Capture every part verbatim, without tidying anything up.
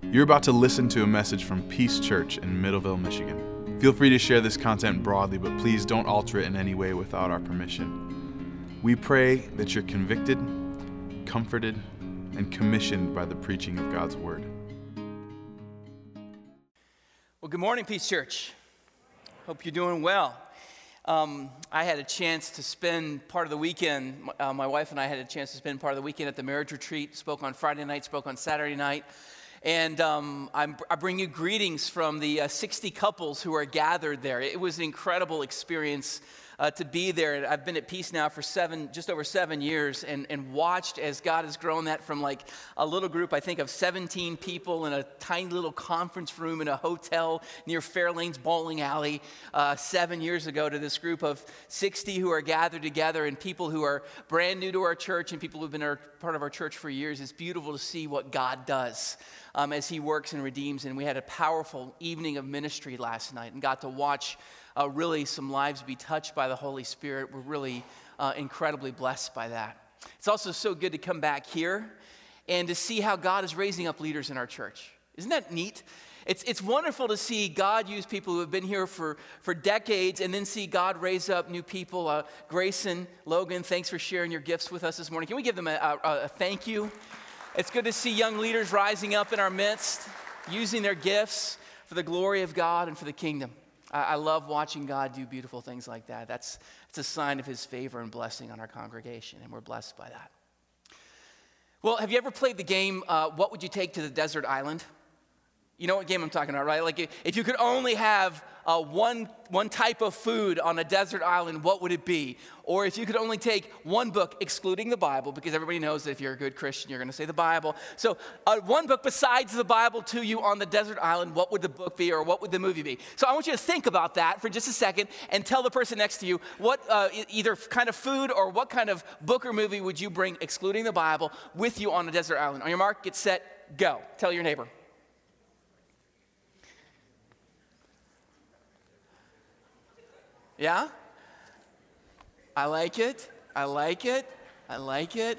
You're about to listen to a message from Peace Church in Middleville, Michigan. Feel free to share this content broadly, but please don't alter it in any way without our permission. We pray that you're convicted, comforted, and commissioned by the preaching of God's Word. Well, good morning, Peace Church. Hope you're doing well. Um, I had a chance to spend part of the weekend, uh, my wife and I had a chance to spend part of the weekend at the marriage retreat, spoke on Friday night, spoke on Saturday night. And um, I'm, I bring you greetings from the uh, sixty couples who are gathered there. It was an incredible experience uh, to be there. I've been at Peace now for seven, just over seven years, and, and watched as God has grown that from like a little group, I think, of seventeen people in a tiny little conference room in a hotel near Fairlanes Bowling Alley uh, seven years ago to this group of sixty who are gathered together, and people who are brand new to our church and people who've been our, part of our church for years. It's beautiful to see what God does. Um, as he works and redeems. And we had a powerful evening of ministry last night and got to watch uh, really some lives be touched by the Holy Spirit. We're really uh, incredibly blessed by that. It's also so good to come back here and to see how God is raising up leaders in our church. Isn't that neat? It's it's wonderful to see God use people who have been here for, for decades and then see God raise up new people. Uh, Grayson, Logan, thanks for sharing your gifts with us this morning. Can we give them a, a, a thank you? It's good to see young leaders rising up in our midst, using their gifts for the glory of God and for the kingdom. I, I love watching God do beautiful things like that. That's, that's a sign of his favor and blessing on our congregation, and we're blessed by that. Well, have you ever played the game, uh, What Would You Take to the Desert Island? You know what game I'm talking about, right? Like if you could only have uh, one, one type of food on a desert island, what would it be? Or if you could only take one book, excluding the Bible, because everybody knows that if you're a good Christian, you're going to say the Bible. So uh, one book besides the Bible to you on the desert island, what would the book be or what would the movie be? So I want you to think about that for just a second and tell the person next to you what uh, either kind of food or what kind of book or movie would you bring, excluding the Bible, with you on a desert island. On your mark, get set, go. Tell your neighbor. Yeah? I like it. I like it. I like it.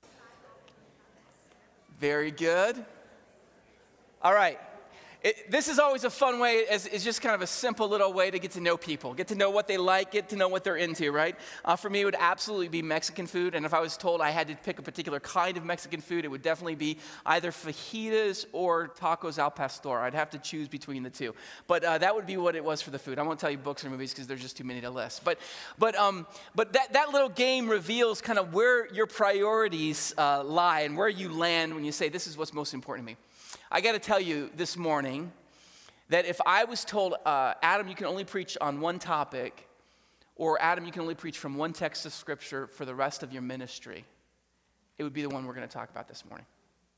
Very good. All right. It, this is always a fun way. It's, it's just kind of a simple little way to get to know people, get to know what they like, get to know what they're into, right? Uh, for me, it would absolutely be Mexican food. And if I was told I had to pick a particular kind of Mexican food, it would definitely be either fajitas or tacos al pastor. I'd have to choose between the two. But uh, that would be what it was for the food. I won't tell you books or movies because there's just too many to list. But but um but that, that little game reveals kind of where your priorities uh, lie and where you land when you say, this is what's most important to me. I got to tell you this morning that if I was told, uh, Adam, you can only preach on one topic, or Adam, you can only preach from one text of Scripture for the rest of your ministry, it would be the one we're going to talk about this morning.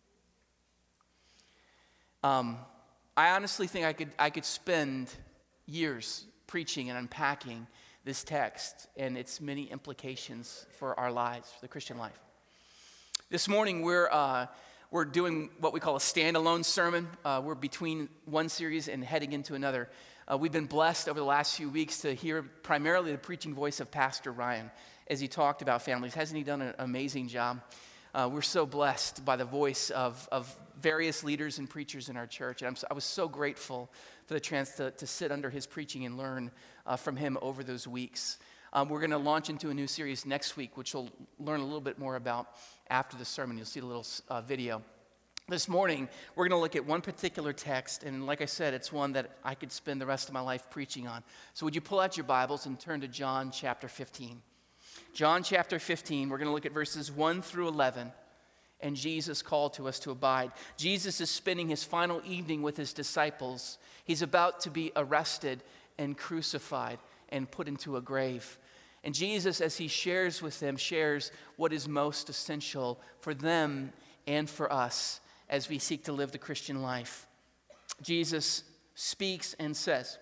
Um, I honestly think I could I could spend years preaching and unpacking this text and its many implications for our lives, for the Christian life. This morning we're uh, We're doing what we call a standalone sermon. Uh, we're between one series and heading into another. Uh, we've been blessed over the last few weeks to hear primarily the preaching voice of Pastor Ryan as he talked about families. Hasn't he done an amazing job? Uh, we're so blessed by the voice of, of various leaders and preachers in our church. And I'm so, I was so grateful for the chance to, to sit under his preaching and learn uh, from him over those weeks. Um, we're going to launch into a new series next week, which we'll learn a little bit more about after the sermon. You'll see the little uh, video. This morning, we're going to look at one particular text, and like I said, it's one that I could spend the rest of my life preaching on. So would you pull out your Bibles and turn to John chapter fifteen. John chapter fifteen, we're going to look at verses one through eleven, and Jesus' call to us to abide. Jesus is spending his final evening with his disciples. He's about to be arrested and crucified and put into a grave. And Jesus, as he shares with them, shares what is most essential for them and for us as we seek to live the Christian life. Jesus speaks and says,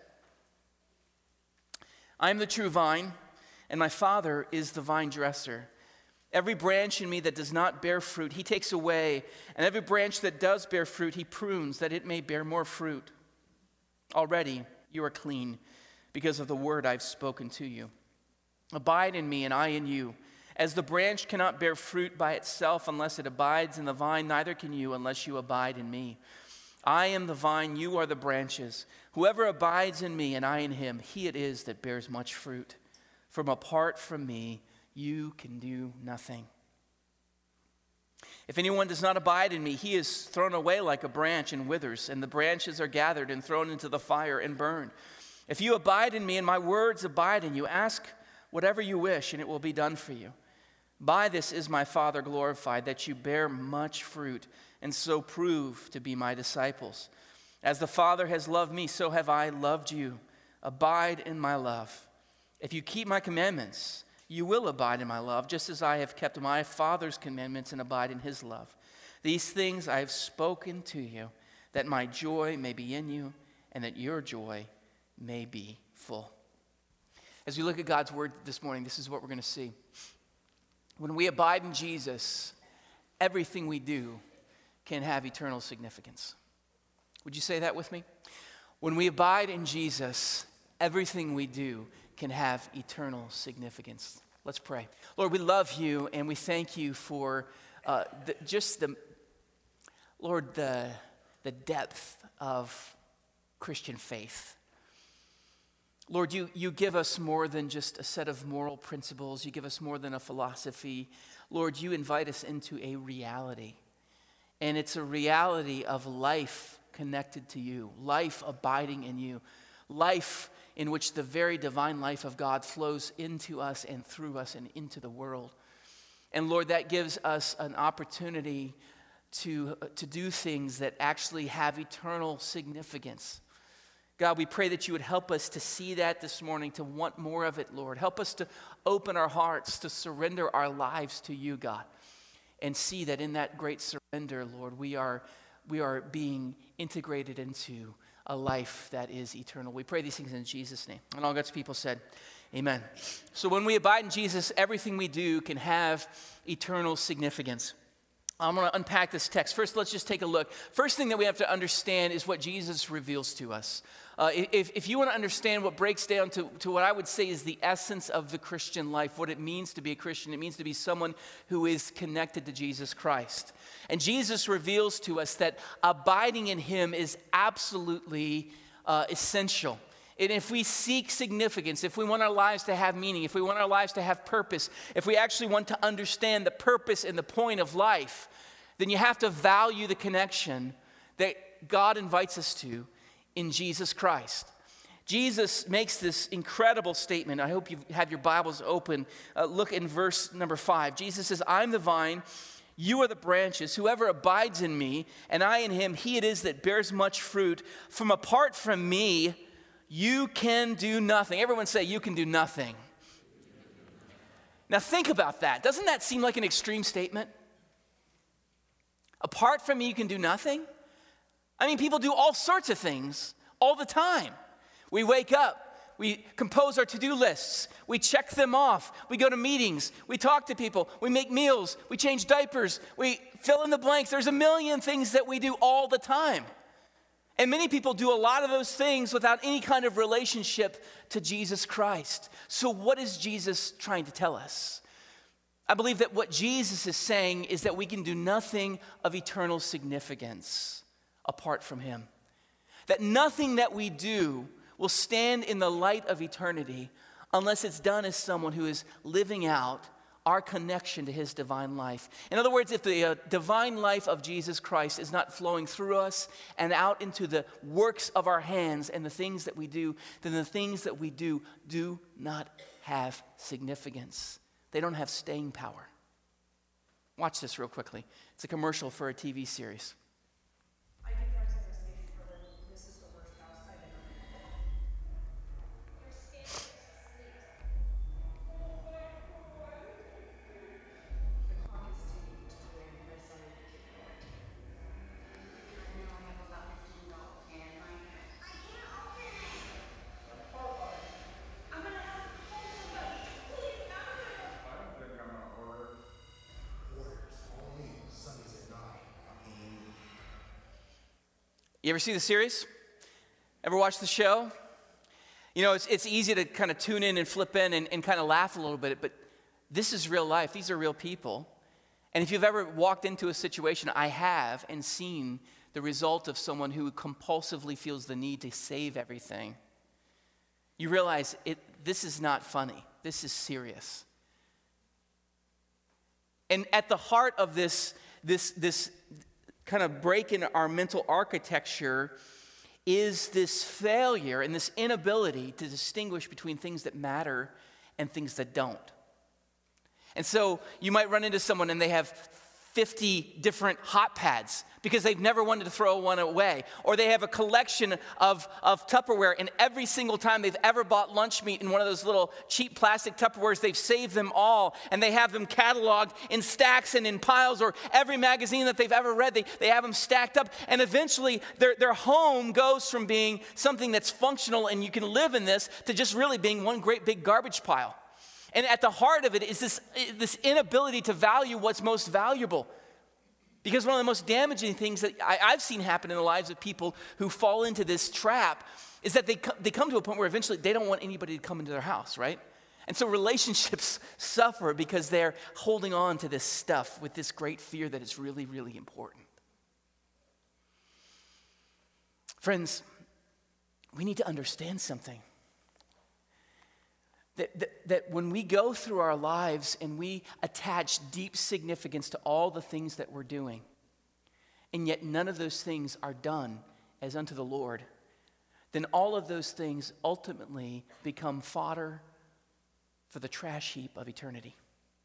I am the true vine, and my Father is the vine dresser. Every branch in me that does not bear fruit, he takes away, and every branch that does bear fruit, he prunes, that it may bear more fruit. Already you are clean because of the word I've spoken to you. Abide in me, and I in you. As the branch cannot bear fruit by itself unless it abides in the vine, neither can you unless you abide in me. I am the vine, you are the branches. Whoever abides in me and I in him, he it is that bears much fruit. From apart from me, you can do nothing. If anyone does not abide in me, he is thrown away like a branch and withers, and the branches are gathered and thrown into the fire and burned. If you abide in me and my words abide in you, ask whatever you wish, and it will be done for you. By this is my Father glorified, that you bear much fruit, and so prove to be my disciples. As the Father has loved me, so have I loved you. Abide in my love. If you keep my commandments, you will abide in my love, just as I have kept my Father's commandments and abide in his love. These things I have spoken to you, that my joy may be in you, and that your joy may be full. As we look at God's word this morning, this is what we're going to see. When we abide in Jesus, everything we do can have eternal significance. Would you say that with me? When we abide in Jesus, everything we do can have eternal significance. Let's pray. Lord, we love you and we thank you for uh, the, just the, Lord, the, the depth of Christian faith. Lord, you, you give us more than just a set of moral principles. You give us more than a philosophy. Lord, you invite us into a reality. And it's a reality of life connected to you, life abiding in you, life in which the very divine life of God flows into us and through us and into the world. And Lord, that gives us an opportunity to, to do things that actually have eternal significance. God, we pray that you would help us to see that this morning, to want more of it, Lord. Help us to open our hearts, to surrender our lives to you, God, and see that in that great surrender, Lord, we are, we are being integrated into a life that is eternal. We pray these things in Jesus' name. And all God's people said, amen. So when we abide in Jesus, everything we do can have eternal significance. I'm going to unpack this text. First, let's just take a look. First thing that we have to understand is what Jesus reveals to us. Uh, if, if you want to understand what breaks down to, to what I would say is the essence of the Christian life, what it means to be a Christian, it means to be someone who is connected to Jesus Christ. And Jesus reveals to us that abiding in him is absolutely uh, essential. And if we seek significance, if we want our lives to have meaning, if we want our lives to have purpose, if we actually want to understand the purpose and the point of life, then you have to value the connection that God invites us to in Jesus Christ. Jesus makes this incredible statement. I hope you have your Bibles open. Uh, look in verse number five. Jesus says, I'm the vine, you are the branches. Whoever abides in me, and I in him, he it is that bears much fruit. From apart from me, you can do nothing. Everyone say, you can do nothing. Now think about that. Doesn't that seem like an extreme statement? Apart from me, you can do nothing? I mean, people do all sorts of things all the time. We wake up, we compose our to-do lists, we check them off, we go to meetings, we talk to people, we make meals, we change diapers, we fill in the blanks. There's a million things that we do all the time. And many people do a lot of those things without any kind of relationship to Jesus Christ. So what is Jesus trying to tell us? I believe that what Jesus is saying is that we can do nothing of eternal significance apart from him. That nothing that we do will stand in the light of eternity unless it's done as someone who is living out our connection to his divine life. In other words, if the uh, divine life of Jesus Christ is not flowing through us and out into the works of our hands and the things that we do, then the things that we do do not have significance. They don't have staying power. Watch this real quickly. It's a commercial for a T V series. I get more devastation for them. This is the worst house I've ever been in. You're scared to sleep. The clock is ticking to where you decided to take it away. I know I have about fifteen dollars and I know. I can't open it. I'm gonna have to call somebody. Please, I'm gonna. I don't think I'm gonna order. Orders only Sundays at nine. You ever see the series? Ever watch the show? You know, it's, it's easy to kind of tune in and flip in and, and kind of laugh a little bit, but this is real life. These are real people. And if you've ever walked into a situation, I have, and seen the result of someone who compulsively feels the need to save everything, you realize it, this is not funny. This is serious. And at the heart of this, this, this kind of break in our mental architecture is this failure and this inability to distinguish between things that matter and things that don't. And so you might run into someone and they have fifty different hot pads because they've never wanted to throw one away. Or they have a collection of, of Tupperware, and every single time they've ever bought lunch meat in one of those little cheap plastic Tupperwares, they've saved them all, and they have them cataloged in stacks and in piles, or every magazine that they've ever read, they, they have them stacked up, and eventually their, their home goes from being something that's functional and you can live in this to just really being one great big garbage pile. And at the heart of it is this, this inability to value what's most valuable. Because one of the most damaging things that I, I've seen happen in the lives of people who fall into this trap is that they, co- they come to a point where eventually they don't want anybody to come into their house, right? And so relationships suffer because they're holding on to this stuff with this great fear that it's really, really important. Friends, we need to understand something. That, that, that when we go through our lives and we attach deep significance to all the things that we're doing, and yet none of those things are done as unto the Lord, then all of those things ultimately become fodder for the trash heap of eternity.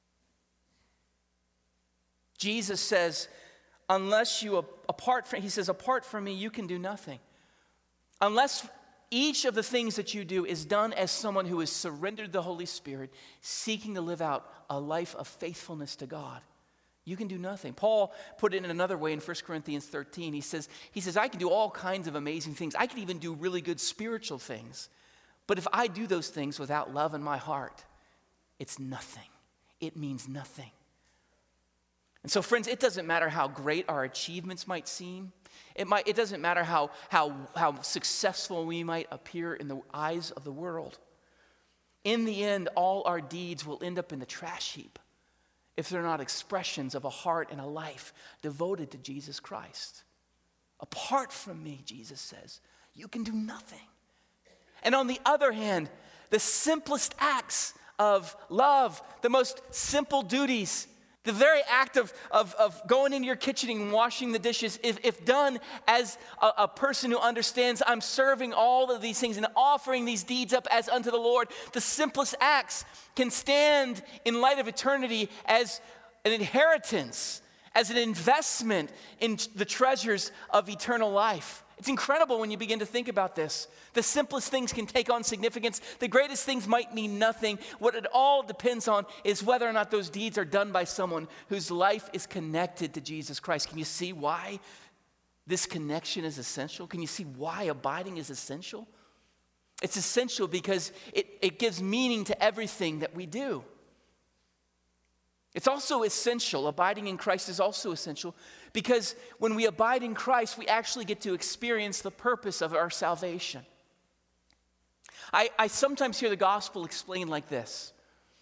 Jesus says, unless you, apart from, he says, apart from me, you can do nothing. Unless each of the things that you do is done as someone who is surrendered to the Holy Spirit, seeking to live out a life of faithfulness to God, you can do nothing. Paul put it in another way in First Corinthians thirteen. He says, he says, I can do all kinds of amazing things. I can even do really good spiritual things. But if I do those things without love in my heart, it's nothing. It means nothing. And so, friends, it doesn't matter how great our achievements might seem. It might. It doesn't matter how, how, how successful we might appear in the eyes of the world. In the end, all our deeds will end up in the trash heap if they're not expressions of a heart and a life devoted to Jesus Christ. Apart from me, Jesus says, you can do nothing. And on the other hand, the simplest acts of love, the most simple duties, the very act of, of, of going into your kitchen and washing the dishes, if, if done as a, a person who understands I'm serving all of these things and offering these deeds up as unto the Lord, the simplest acts can stand in light of eternity as an inheritance, as an investment in the treasures of eternal life. It's incredible when you begin to think about this. The simplest things can take on significance. The greatest things might mean nothing. What it all depends on is whether or not those deeds are done by someone whose life is connected to Jesus Christ. Can you see why this connection is essential? Can you see why abiding is essential? It's essential because it, it gives meaning to everything that we do. It's also essential, abiding in Christ is also essential, because when we abide in Christ, we actually get to experience the purpose of our salvation. I, I sometimes hear the gospel explained like this.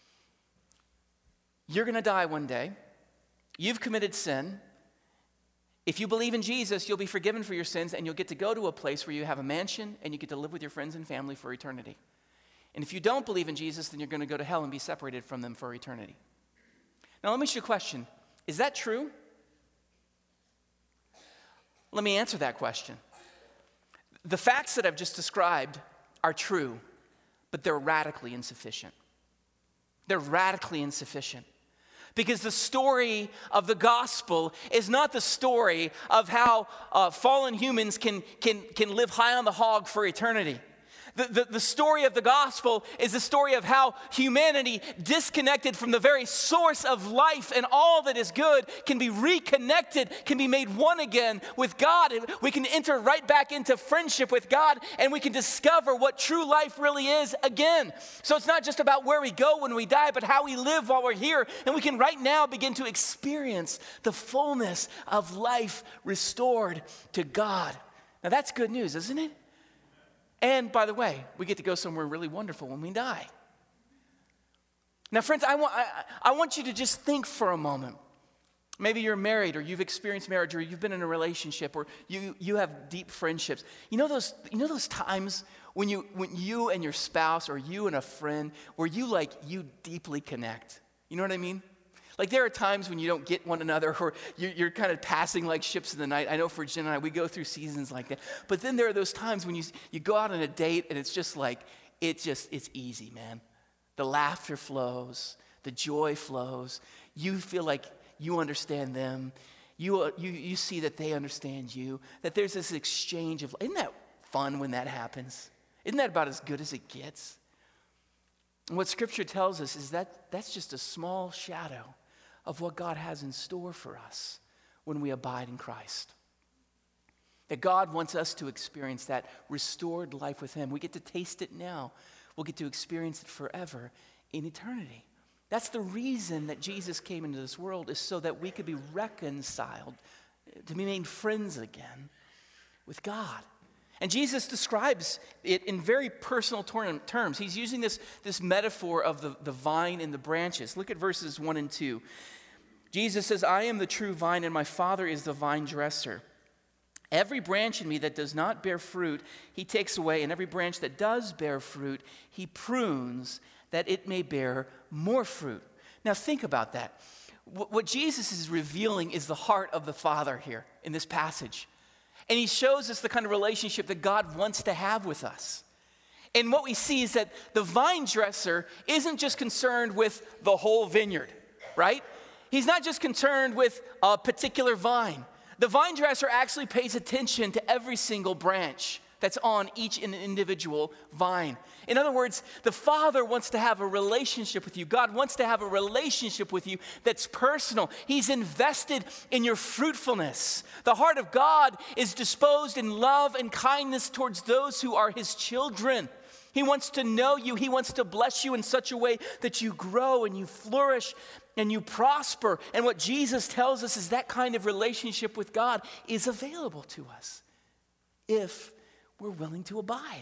You're going to die one day. You've committed sin. If you believe in Jesus, you'll be forgiven for your sins, and you'll get to go to a place where you have a mansion, and you get to live with your friends and family for eternity. And if you don't believe in Jesus, then you're going to go to hell and be separated from them for eternity. Now, let me ask you a question. Is that true? Let me answer that question. The facts that I've just described are true, but they're radically insufficient. They're radically insufficient. Because the story of the gospel is not the story of how uh, fallen humans can, can, can live high on the hog for eternity. The, the, the story of the gospel is the story of how humanity, disconnected from the very source of life and all that is good, can be reconnected, can be made one again with God. And we can enter right back into friendship with God, and we can discover what true life really is again. So it's not just about where we go when we die, but how we live while we're here. And we can right now begin to experience the fullness of life restored to God. Now that's good news, isn't it? And by the way, we get to go somewhere really wonderful when we die. Now, friends, I want, I, I want you to just think for a moment Maybe you're married, or you've experienced marriage, or you've been in a relationship, or you, you have deep friendships. You know those, you know those times when you, when you and your spouse, or you and a friend, where you like, you deeply connect? You know what I mean? Like there are times when you don't get one another, or you're, you're kind of passing like ships in the night. I know for Jen and I, we go through seasons like that. But then there are those times when you, you go out on a date, and it's just like, it just, it's easy, man. The laughter flows, the joy flows. You feel like you understand them. You, uh, you, you see that they understand you, that there's this exchange of, isn't that fun when that happens? Isn't that about as good as it gets? And what Scripture tells us is that that's just a small shadow of what God has in store for us when we abide in Christ. That God wants us to experience that restored life with Him. We get to taste it now. We'll get to experience it forever in eternity. That's the reason that Jesus came into this world, is so that we could be reconciled, to be made friends again with God. And Jesus describes it in very personal terms. He's using this, this metaphor of the, the vine and the branches. Look at verses one and two. Jesus says, I am the true vine, and my Father is the vine dresser. Every branch in me that does not bear fruit, He takes away, and every branch that does bear fruit, He prunes, that it may bear more fruit. Now think about that. What Jesus is revealing is the heart of the Father here in this passage. And He shows us the kind of relationship that God wants to have with us. And what we see is that the vine dresser isn't just concerned with the whole vineyard, right? He's not just concerned with a particular vine. The vine dresser actually pays attention to every single branch that's on each individual vine. In other words, the Father wants to have a relationship with you. God wants to have a relationship with you that's personal. He's invested in your fruitfulness. The heart of God is disposed in love and kindness towards those who are His children. He wants to know you. He wants to bless you in such a way that you grow and you flourish and you prosper. And what Jesus tells us is that kind of relationship with God is available to us if we're willing to abide.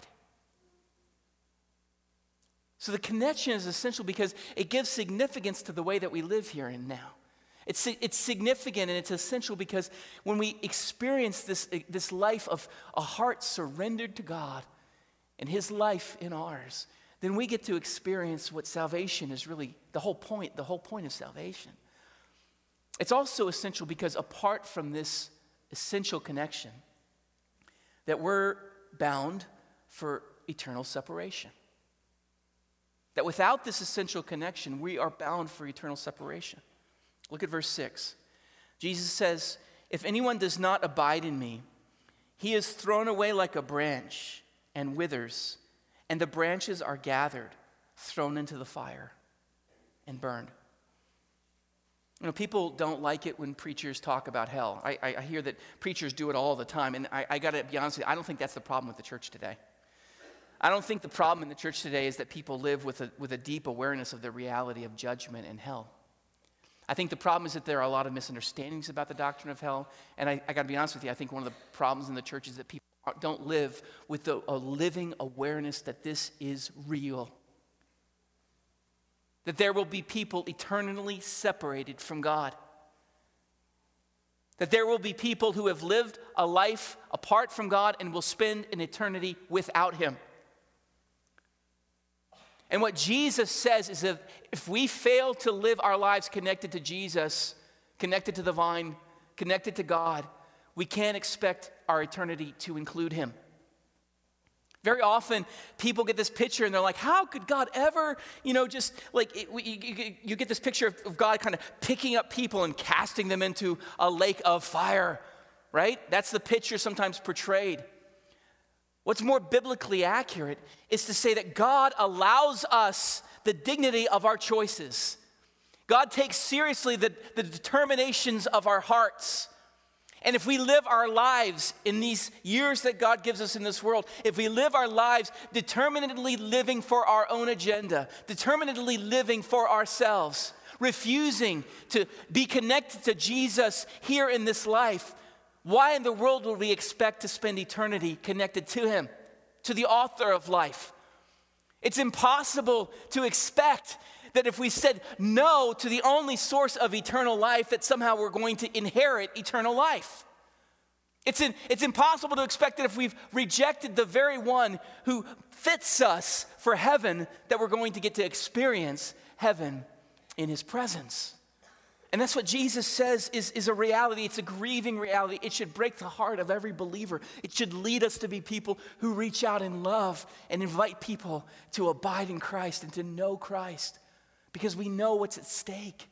So the connection is essential because it gives significance to the way that we live here and now. It's, it's significant and it's essential because when we experience this, this life of a heart surrendered to God and His life in ours, then we get to experience what salvation is really, the whole point, the whole point of salvation. It's also essential because apart from this essential connection, that we're bound for eternal separation. That without this essential connection, we are bound for eternal separation. Look at verse six. Jesus says, if anyone does not abide in me, he is thrown away like a branch and withers, and the branches are gathered, thrown into the fire, and burned. You know, people don't like it when preachers talk about hell. I, I, I hear that preachers do it all the time, and I, I got to be honest with you, I don't think that's the problem with the church today. I don't think the problem in the church today is that people live with a, with a deep awareness of the reality of judgment and hell. I think the problem is that there are a lot of misunderstandings about the doctrine of hell, and I, I got to be honest with you, I think one of the problems in the church is that people don't live with a, a living awareness that this is real. That there will be people eternally separated from God. That there will be people who have lived a life apart from God and will spend an eternity without Him. And what Jesus says is that if we fail to live our lives connected to Jesus, connected to the vine, connected to God, we can't expect our eternity to include Him. Very often, people get this picture and they're like, how could God ever, you know, just like, it, you, you, you get this picture of, of God kind of picking up people and casting them into a lake of fire, right? That's the picture sometimes portrayed. What's more biblically accurate is to say that God allows us the dignity of our choices. God takes seriously the, the determinations of our hearts. And if we live our lives in these years that God gives us in this world, if we live our lives determinedly living for our own agenda, determinedly living for ourselves, refusing to be connected to Jesus here in this life, why in the world would we expect to spend eternity connected to Him, to the author of life? It's impossible to expect That if we said no to the only source of eternal life, that somehow we're going to inherit eternal life. It's, in, it's impossible to expect that if we've rejected the very one who fits us for heaven, that we're going to get to experience heaven in his presence. And that's what Jesus says is, is a reality. It's a grieving reality. It should break the heart of every believer. It should lead us to be people who reach out in love and invite people to abide in Christ and to know Christ, because we know what's at stake.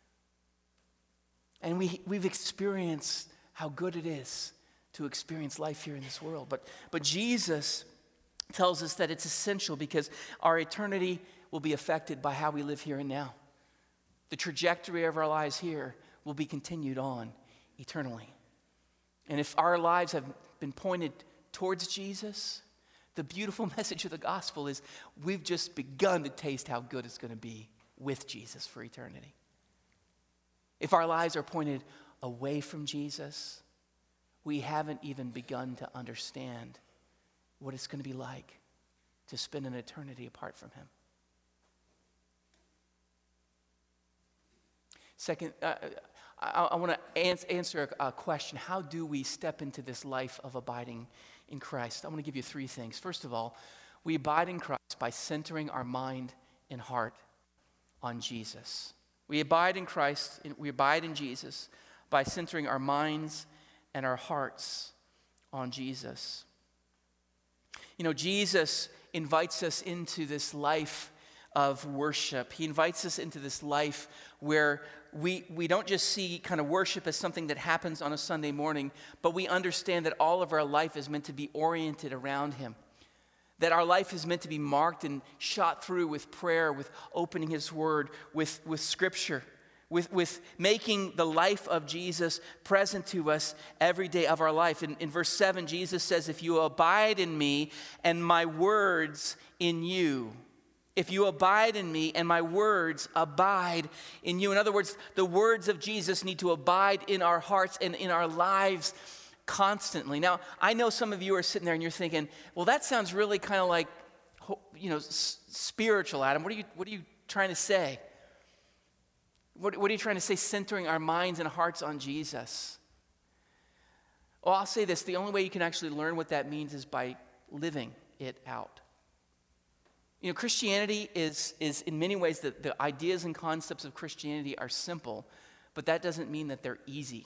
And we, we've experienced how good it is to experience life here in this world. But, but Jesus tells us that it's essential because our eternity will be affected by how we live here and now. The trajectory of our lives here will be continued on eternally. And if our lives have been pointed towards Jesus, the beautiful message of the gospel is we've just begun to taste how good it's going to be with Jesus for eternity. If our lives are pointed away from Jesus, we haven't even begun to understand what it's going to be like to spend an eternity apart from him. Second, uh, I, I want to ans- answer a, a question. How do we step into this life of abiding in Christ? I want to give you three things. First of all, we abide in Christ by centering our mind and heart on Jesus. We abide in Christ, we abide in Jesus by centering our minds and our hearts on Jesus. You know, Jesus invites us into this life of worship. He invites us into this life where we, we don't just see kind of worship as something that happens on a Sunday morning, but we understand that all of our life is meant to be oriented around him. That our life is meant to be marked and shot through with prayer, with opening his word, with, with scripture, with, with making the life of Jesus present to us every day of our life. In, in verse seven, Jesus says, if you abide in me and my words in you, if you abide in me and my words abide in you. In other words, the words of Jesus need to abide in our hearts and in our lives constantly. Now, I know some of you are sitting there and you're thinking, well, that sounds really kind of like, you know, s- spiritual, Adam. What are you, what are you trying to say? What, what are you trying to say, centering our minds and hearts on Jesus? Well, I'll say this. The only way you can actually learn what that means is by living it out. You know, Christianity is, is in many ways, the, the ideas and concepts of Christianity are simple, but that doesn't mean that they're easy.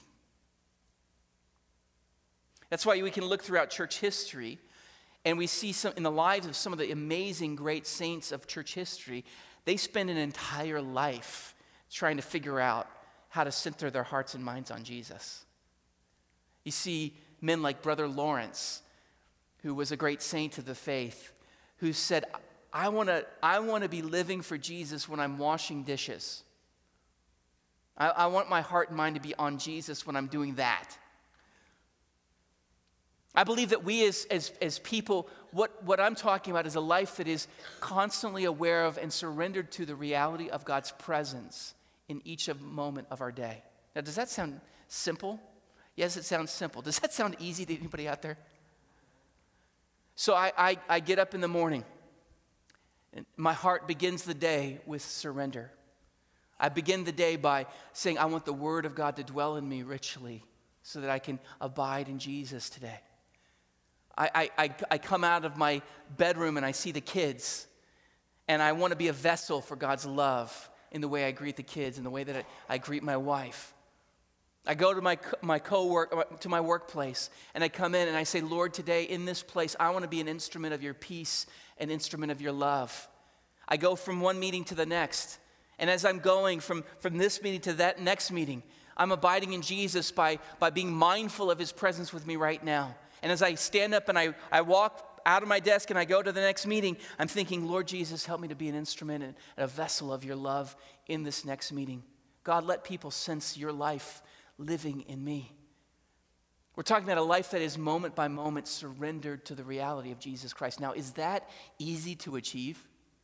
That's why we can look throughout church history and we see some in the lives of some of the amazing great saints of church history, they spend an entire life trying to figure out how to center their hearts and minds on Jesus. You see men like Brother Lawrence, who was a great saint of the faith, who said, I want to I want to be living for Jesus when I'm washing dishes. I, I want my heart and mind to be on Jesus when I'm doing that. I believe that we as, as, as people, what, what I'm talking about is a life that is constantly aware of and surrendered to the reality of God's presence in each of moment of our day. Now, does that sound simple? Yes, it sounds simple. Does that sound easy to anybody out there? So I, I, I get up in the morning, and my heart begins the day with surrender. I begin the day by saying, I want the Word of God to dwell in me richly so that I can abide in Jesus today. I, I, I come out of my bedroom and I see the kids, and I want to be a vessel for God's love in the way I greet the kids, in the way that I, I greet my wife. I go to my my co-work to my workplace, and I come in and I say, Lord, today in this place, I want to be an instrument of your peace, an instrument of your love. I go from one meeting to the next, and as I'm going from, from this meeting to that next meeting, I'm abiding in Jesus by, by being mindful of his presence with me right now. And as I stand up and I, I walk out of my desk and I go to the next meeting, I'm thinking, Lord Jesus, help me to be an instrument and a vessel of your love in this next meeting. God, let people sense your life living in me. We're talking about a life that is moment by moment surrendered to the reality of Jesus Christ. Now, is that easy to achieve?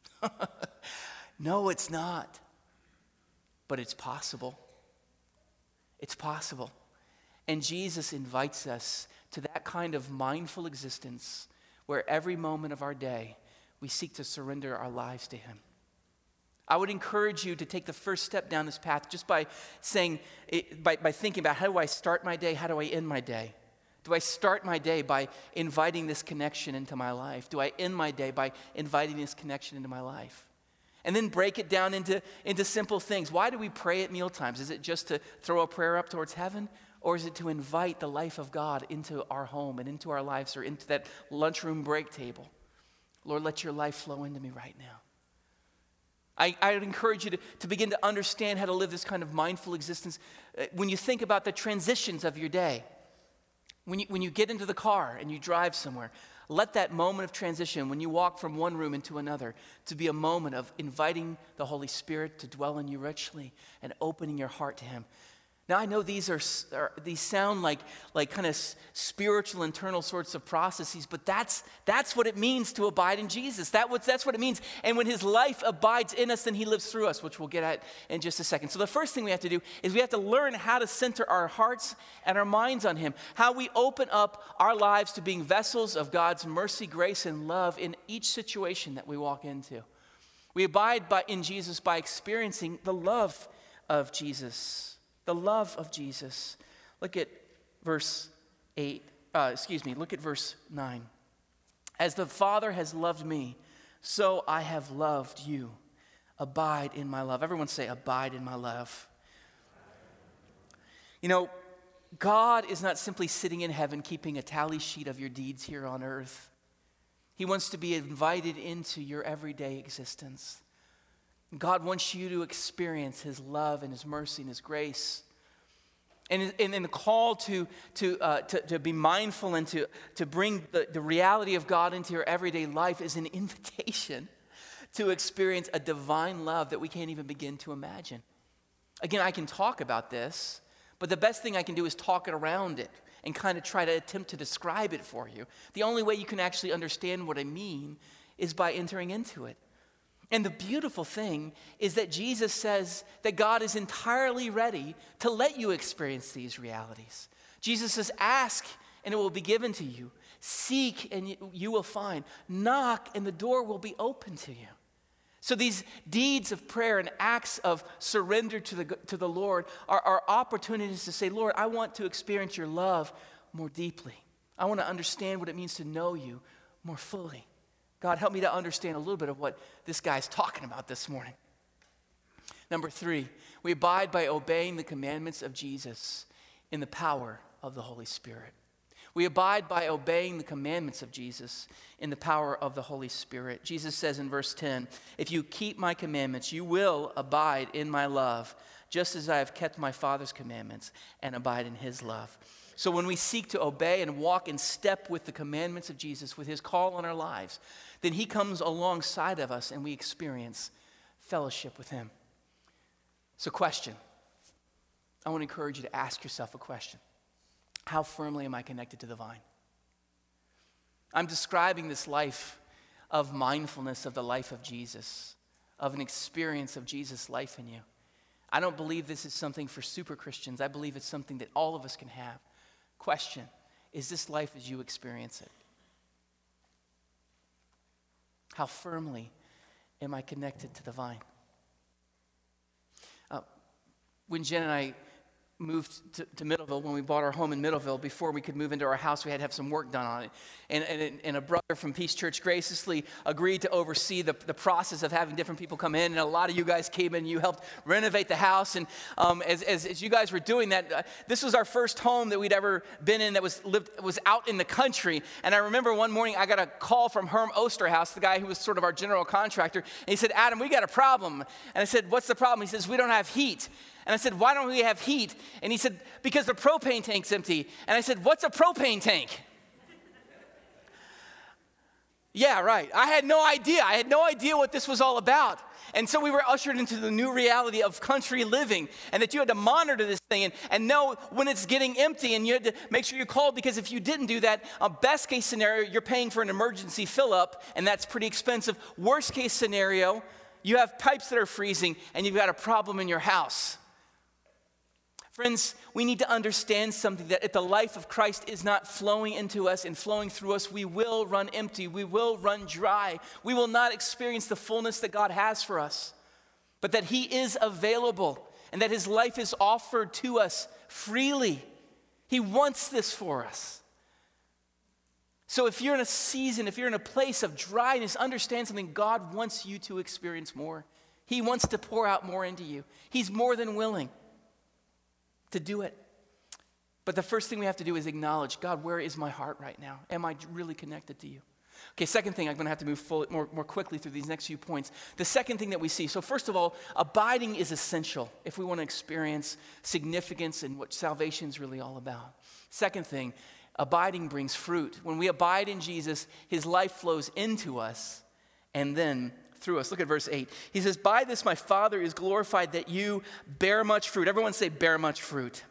No, it's not. But it's possible. It's possible. And Jesus invites us to that kind of mindful existence where every moment of our day we seek to surrender our lives to him. I would encourage you to take the first step down this path just by saying, by, by thinking about how do I start my day, how do I end my day? Do I start my day by inviting this connection into my life? Do I end my day by inviting this connection into my life? And then break it down into, into simple things. Why do we pray at meal times? Is it just to throw a prayer up towards heaven? Or is it to invite the life of God into our home and into our lives or into that lunchroom break table? Lord, let your life flow into me right now. I, I would encourage you to, to begin to understand how to live this kind of mindful existence uh, when you think about the transitions of your day. When you, when you get into the car and you drive somewhere, let that moment of transition, when you walk from one room into another, to be a moment of inviting the Holy Spirit to dwell in you richly and opening your heart to him. Now, I know these are, are these sound like, like kind of spiritual, internal sorts of processes, but that's, that's what it means to abide in Jesus. That was, that's what it means. And when his life abides in us, then he lives through us, which we'll get at in just a second. So the first thing we have to do is we have to learn how to center our hearts and our minds on him, how we open up our lives to being vessels of God's mercy, grace, and love in each situation that we walk into. We abide by, in Jesus by experiencing the love of Jesus. The love of Jesus. Look at verse eight. Uh, excuse me, look at verse nine. As the Father has loved me, so I have loved you. Abide in my love. Everyone say, abide in my love. You know, God is not simply sitting in heaven keeping a tally sheet of your deeds here on earth. He wants to be invited into your everyday existence. God wants you to experience his love and his mercy and his grace. And in the call to, to, uh, to, to be mindful and to, to bring the, the reality of God into your everyday life is an invitation to experience a divine love that we can't even begin to imagine. Again, I can talk about this, but the best thing I can do is talk it around it and kind of try to attempt to describe it for you. The only way you can actually understand what I mean is by entering into it. And the beautiful thing is that Jesus says that God is entirely ready to let you experience these realities. Jesus says, ask and it will be given to you. Seek and you will find. Knock and the door will be open to you. So these deeds of prayer and acts of surrender to the, to the Lord are, are opportunities to say, Lord, I want to experience your love more deeply. I want to understand what it means to know you more fully. God, help me to understand a little bit of what this guy's talking about this morning. Number three, we abide by obeying the commandments of Jesus in the power of the Holy Spirit. We abide by obeying the commandments of Jesus in the power of the Holy Spirit. Jesus says in verse ten, if you keep my commandments, you will abide in my love, just as I have kept my Father's commandments and abide in his love. So when we seek to obey and walk in step with the commandments of Jesus, with his call on our lives, then he comes alongside of us and we experience fellowship with him. So question, I want to encourage you to ask yourself a question. How firmly am I connected to the vine? I'm describing this life of mindfulness of the life of Jesus, of an experience of Jesus' life in you. I don't believe this is something for super Christians. I believe it's something that all of us can have. Question, is this life as you experience it? How firmly am I connected to the vine? Uh, when Jen and I moved to, to Middleville, when we bought our home in Middleville, before we could move into our house, we had to have some work done on it. And, and, and a brother from Peace Church graciously agreed to oversee the, the process of having different people come in. And a lot of you guys came in and you helped renovate the house. And um, as, as, as you guys were doing that, uh, this was our first home that we'd ever been in that was lived was out in the country. And I remember one morning I got a call from Herm Osterhaus, the guy who was sort of our general contractor. And he said, Adam, we got a problem. And I said, what's the problem? He says, we don't have heat. And I said, why don't we have heat? And he said, because the propane tank's empty. And I said, what's a propane tank? Yeah, right. I had no idea. I had no idea what this was all about. And so we were ushered into the new reality of country living, and that you had to monitor this thing and, and know when it's getting empty, and you had to make sure you called, because if you didn't do that, a best case scenario, you're paying for an emergency fill up, and that's pretty expensive. Worst case scenario, you have pipes that are freezing and you've got a problem in your house. Friends, we need to understand something, that if the life of Christ is not flowing into us and flowing through us, we will run empty. We will run dry. We will not experience the fullness that God has for us. but that he is available and that his life is offered to us freely. He wants this for us. So if you're in a season, if you're in a place of dryness, understand something. God wants you to experience more. He wants to pour out more into you. He's more than willing to do it. But the first thing we have to do is acknowledge, God, where is my heart right now? Am I really connected to you? Okay, second thing, I'm going to have to move full, more, more quickly through these next few points. The second thing that we see, so first of all, abiding is essential if we want to experience significance in what salvation is really all about. Second thing, abiding brings fruit. When we abide in Jesus, his life flows into us and then through us. Look at verse eight. He says, by this my Father is glorified that you bear much fruit. Everyone say bear much fruit.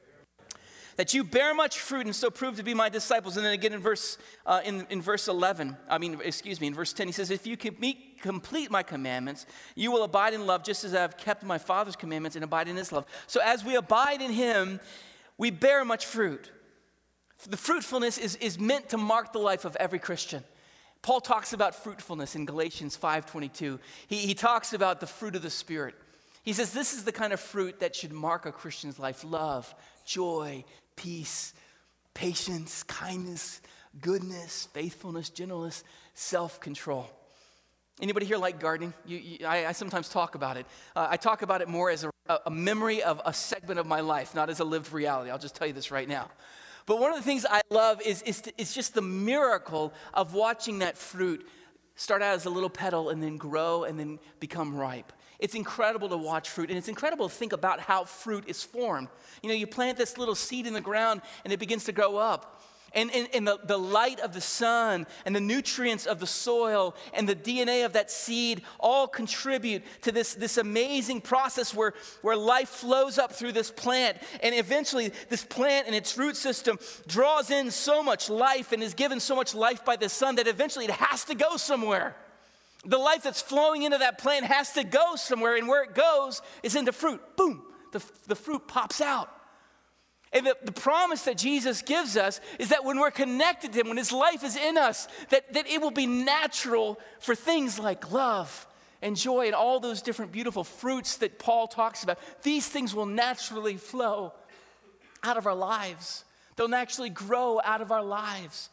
That you bear much fruit and so prove to be my disciples. And then again in verse uh, in, in verse eleven, I mean, excuse me, in verse ten, he says, if you can meet, complete my commandments, you will abide in love just as I have kept my Father's commandments and abide in his love. So as we abide in him, we bear much fruit. The fruitfulness is, is meant to mark the life of every Christian. Paul talks about fruitfulness in Galatians five twenty-two. He, he talks about the fruit of the Spirit. He says this is the kind of fruit that should mark a Christian's life: love, joy, peace, patience, kindness, goodness, faithfulness, gentleness, self-control. Anybody here like gardening? You, you, I, I sometimes talk about it. Uh, I talk about it more as a, a memory of a segment of my life, not as a lived reality. I'll just tell you this right now. But one of the things I love is, is, to, is just the miracle of watching that fruit start out as a little petal and then grow and then become ripe. It's incredible to watch fruit, and it's incredible to think about how fruit is formed. You know, you plant this little seed in the ground, and it begins to grow up. And, and, and the, the light of the sun and the nutrients of the soil and the D N A of that seed all contribute to this, this amazing process where, where life flows up through this plant. And eventually, this plant and its root system draws in so much life and is given so much life by the sun that eventually it has to go somewhere. The life that's flowing into that plant has to go somewhere, and where it goes is into fruit. Boom, the, the fruit pops out. And the, the promise that Jesus gives us is that when we're connected to him, when his life is in us, that, that it will be natural for things like love and joy and all those different beautiful fruits that Paul talks about. These things will naturally flow out of our lives. They'll naturally grow out of our lives.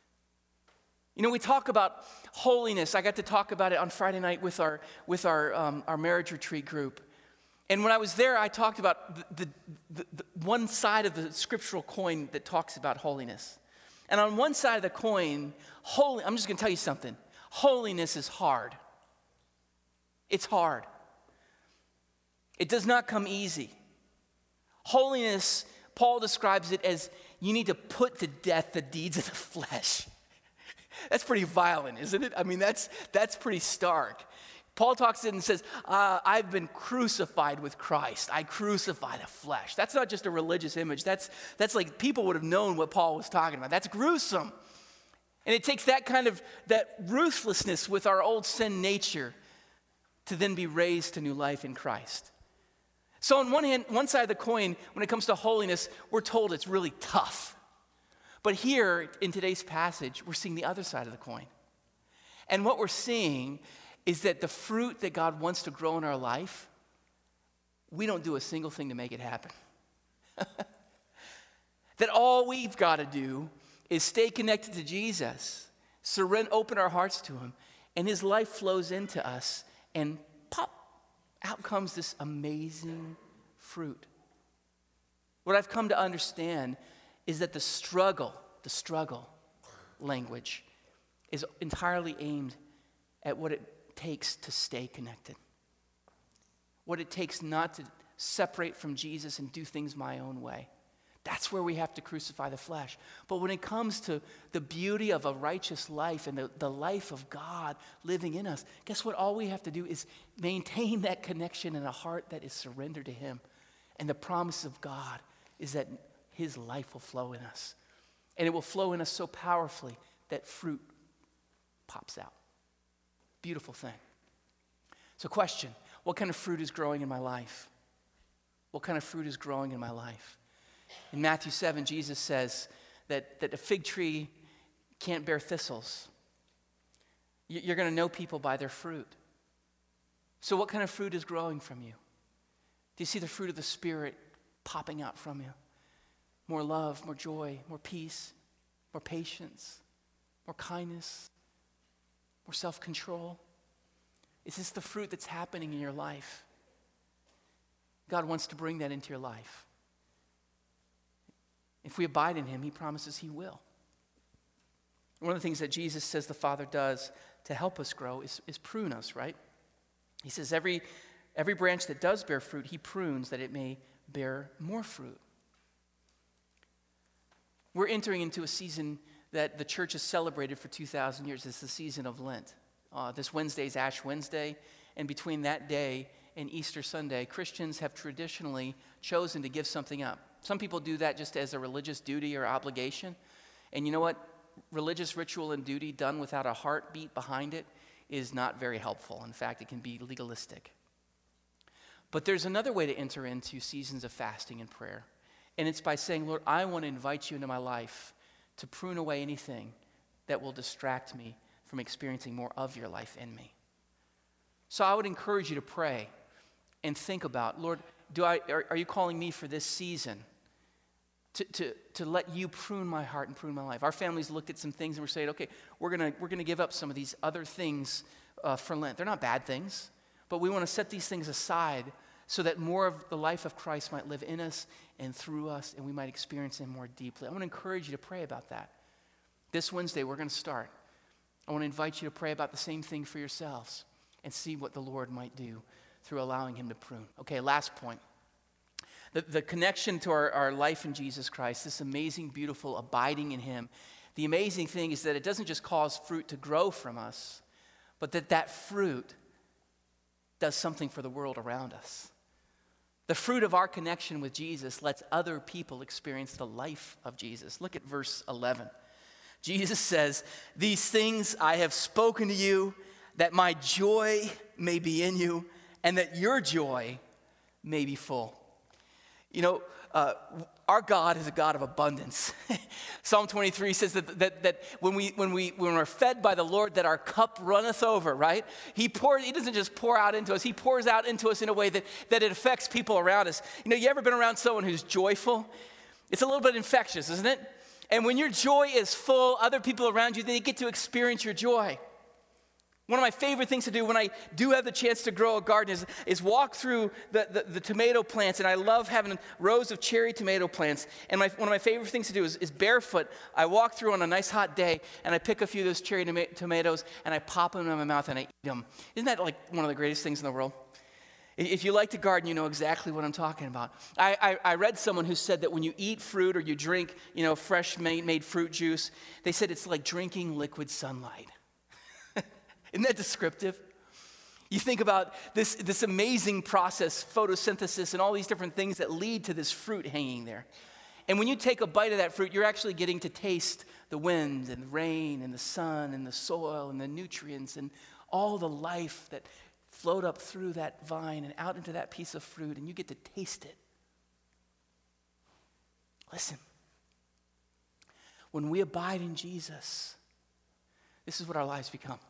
You know, we talk about holiness. I got to talk about it on Friday night with our, with our, um, our marriage retreat group. And when I was there, I talked about the, the, the, the one side of the scriptural coin that talks about holiness. And on one side of the coin, holy, I'm just going to tell you something. Holiness is hard. It's hard. It does not come easy. Holiness, Paul describes it as you need to put to death the deeds of the flesh. That's pretty violent, isn't it? I mean, that's, that's pretty stark. Paul talks it and says, uh, I've been crucified with Christ. I crucify the flesh. That's not just a religious image. That's, that's like people would have known what Paul was talking about. That's gruesome. And it takes that kind of, that ruthlessness with our old sin nature to then be raised to new life in Christ. So on one hand, one side of the coin, when it comes to holiness, we're told it's really tough. But here in today's passage, we're seeing the other side of the coin. And what we're seeing is that the fruit that God wants to grow in our life, we don't do a single thing to make it happen. That all we've got to do is stay connected to Jesus, surrender, open our hearts to him, and his life flows into us, and pop, out comes this amazing fruit. What I've come to understand is that the struggle, the struggle language is entirely aimed at what it takes to stay connected. What it takes not to separate from Jesus and do things my own way. That's where we have to crucify the flesh. But when it comes to the beauty of a righteous life and the, the life of God living in us, guess what? All we have to do is maintain that connection in a heart that is surrendered to him. And the promise of God is that his life will flow in us. And it will flow in us so powerfully that fruit pops out. Beautiful thing. So question, what kind of fruit is growing in my life? What kind of fruit is growing in my life? In Matthew seven, Jesus says that, that a fig tree can't bear thistles. You're going to know people by their fruit. So what kind of fruit is growing from you? Do you see the fruit of the Spirit popping out from you? More love, more joy, more peace, more patience, more kindness, more self-control? Is this the fruit that's happening in your life? God wants to bring that into your life. If we abide in him, he promises he will. One of the things that Jesus says the Father does to help us grow is, is prune us, right? He says every, every branch that does bear fruit, he prunes that it may bear more fruit. We're entering into a season that the church has celebrated for two thousand years. It's the season of Lent. Uh, this Wednesday is Ash Wednesday, and between that day and Easter Sunday, Christians have traditionally chosen to give something up. Some people do that just as a religious duty or obligation. And you know what? Religious ritual and duty done without a heartbeat behind it is not very helpful. In fact, it can be legalistic. But there's another way to enter into seasons of fasting and prayer. And it's by saying, Lord, I want to invite you into my life to prune away anything that will distract me from experiencing more of your life in me. So I would encourage you to pray and think about, Lord, do I are, are you calling me for this season to, to, to let you prune my heart and prune my life? Our family's looked at some things and we're saying, okay, we're gonna we're gonna give up some of these other things uh, for Lent. They're not bad things, but we want to set these things aside so that more of the life of Christ might live in us and through us, and we might experience him more deeply. I want to encourage you to pray about that. This Wednesday, we're going to start. I want to invite you to pray about the same thing for yourselves and see what the Lord might do through allowing him to prune. Okay, last point. The, the connection to our, our life in Jesus Christ, this amazing, beautiful abiding in him. The amazing thing is that it doesn't just cause fruit to grow from us, but that that fruit does something for the world around us. The fruit of our connection with Jesus lets other people experience the life of Jesus. Look at verse eleven. Jesus says, "These things I have spoken to you, that my joy may be in you, and that your joy may be full." You know, uh, our God is a God of abundance. Psalm twenty-three says that, that, that when, we, when, we, when we're fed by the Lord, that our cup runneth over, right? He pours, he doesn't just pour out into us, he pours out into us in a way that, that it affects people around us. You know, you ever been around someone who's joyful? It's a little bit infectious, isn't it? And when your joy is full, other people around you, they get to experience your joy. One of my favorite things to do when I do have the chance to grow a garden is, is walk through the, the, the tomato plants, and I love having rows of cherry tomato plants. And my, one of my favorite things to do is, is barefoot. I walk through on a nice hot day, and I pick a few of those cherry toma- tomatoes, and I pop them in my mouth, and I eat them. Isn't that like one of the greatest things in the world? If you like to garden, you know exactly what I'm talking about. I, I, I read someone who said that when you eat fruit or you drink, you know, fresh made, made fruit juice, they said it's like drinking liquid sunlight. Isn't that descriptive? You think about this, this amazing process, photosynthesis, and all these different things that lead to this fruit hanging there. And when you take a bite of that fruit, you're actually getting to taste the wind and the rain and the sun and the soil and the nutrients and all the life that flowed up through that vine and out into that piece of fruit, and you get to taste it. Listen, when we abide in Jesus, this is what our lives become.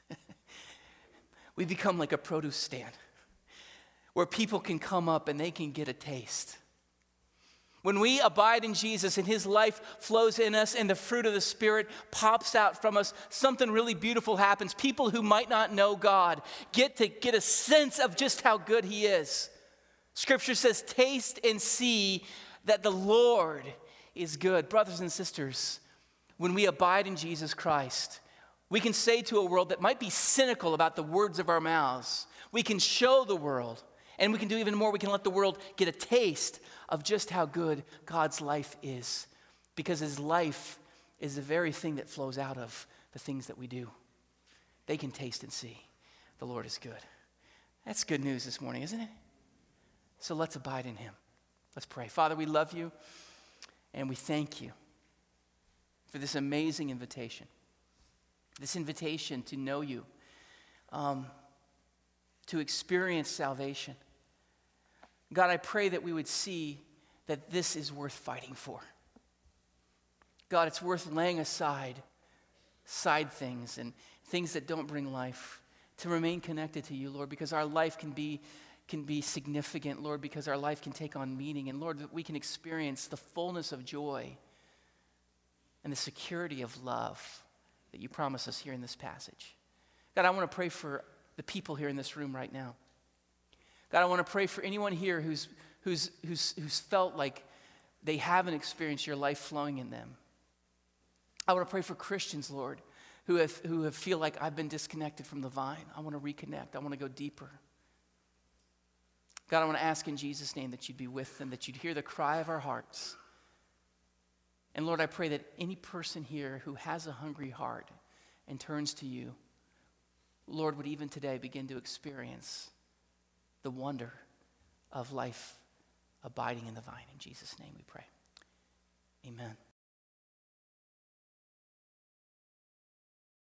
We become like a produce stand where people can come up and they can get a taste. When we abide in Jesus and his life flows in us and the fruit of the Spirit pops out from us, something really beautiful happens. People who might not know God get to get a sense of just how good he is. Scripture says, "Taste and see that the Lord is good." Brothers and sisters, when we abide in Jesus Christ, we can say to a world that might be cynical about the words of our mouths, we can show the world, and we can do even more, we can let the world get a taste of just how good God's life is, because his life is the very thing that flows out of the things that we do. They can taste and see the Lord is good. That's good news this morning, isn't it? So let's abide in him. Let's pray. Father, we love you, and we thank you for this amazing invitation. This invitation to know you, um, to experience salvation. God, I pray that we would see that this is worth fighting for. God, it's worth laying aside side things and things that don't bring life to remain connected to you, Lord, because our life can be, can be significant, Lord, because our life can take on meaning. And Lord, that we can experience the fullness of joy and the security of love that you promise us here in this passage. God, I want to pray for the people here in this room right now. God, I want to pray for anyone here who's, who's, who's, who's felt like they haven't experienced your life flowing in them. I want to pray for Christians, Lord, who have, who have feel like I've been disconnected from the vine. I want to reconnect. I want to go deeper. God, I want to ask in Jesus' name that you'd be with them, that you'd hear the cry of our hearts. And Lord, I pray that any person here who has a hungry heart and turns to you, Lord, would even today begin to experience the wonder of life abiding in the vine. In Jesus' name we pray. Amen.